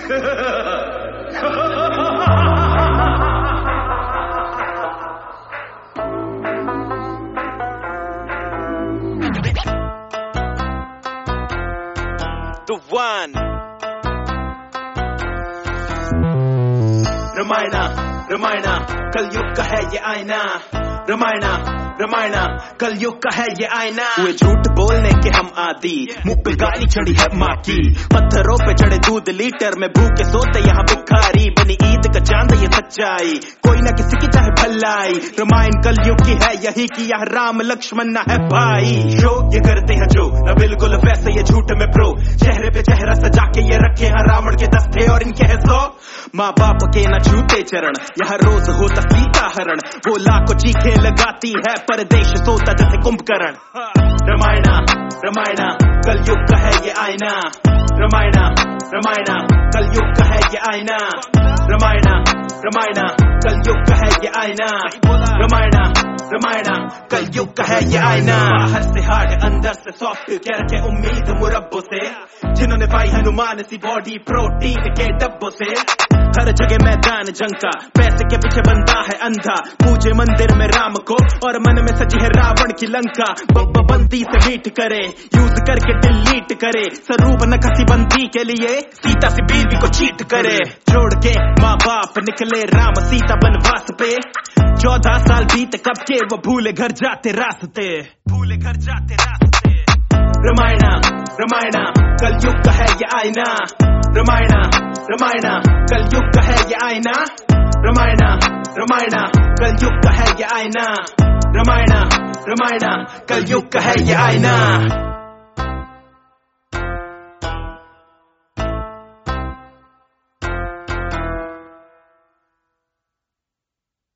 The one. रमायणा कलयुग का है ये आईना। रमायणा कलयुग का है ये आईना। हुए झूठ बोलने के हम आदी, मुंह पे गाली चढ़ी है माँ की। पत्थरों पे चढ़े दूध लीटर में भूखे सोते यहाँ भिखारी। बनी ईद का चांद ये सच्चाई, कोई ना किसी की चाहे भलाई। रामायण कलयुग की है यही कि यह राम लक्ष्मण ना है भाई। शो ये करते हैं जो न बिल्कुल वैसे ये झूठ में प्रो। चेहरे पे चेहरा सजा के ये रखे हैं रावण के दस्ते और इनके है 100। माँ बाप के न छूते चरण, यह रोज होता सीता हरण। वो लाखों चीखें लगाती है परदेश सोता जैसे कुंभकर्ण। रमायणा कलयुग का है ये आईना। रमायणा कलयुग का है ये आईना। रमायणा कलयुग का है ये आईना। रमायणा कलयुग का है ये आईना। बाहर से हार्ड अंदर से सॉफ्ट, क्या रखे उम्मीद मुरब्बों से। जिन्होंने पाई हनुमान सी बॉडी प्रोटीन के डब्बों से। हर जगह मैदान जंग का, पैसे के पीछे बंदा है अंधा। पूजे मंदिर में राम को और मन में सजी है रावण की लंका। बंदी से मीट करे, यूज करके डिलीट करे। स्वरूप नखसी बंदी के लिए सीता से बीवी को चीट करे। छोड़ के माँ बाप निकले राम सीता बनवास पे। 14 साल बीत कब के वो भूले घर जाते रास्ते। रमायणा कलयुग का है ये आईना। रमायणा कलयुग का है ये आईना। रमायणा कलयुग का है ये आईना। रमायणा कलयुग का है ये आईना।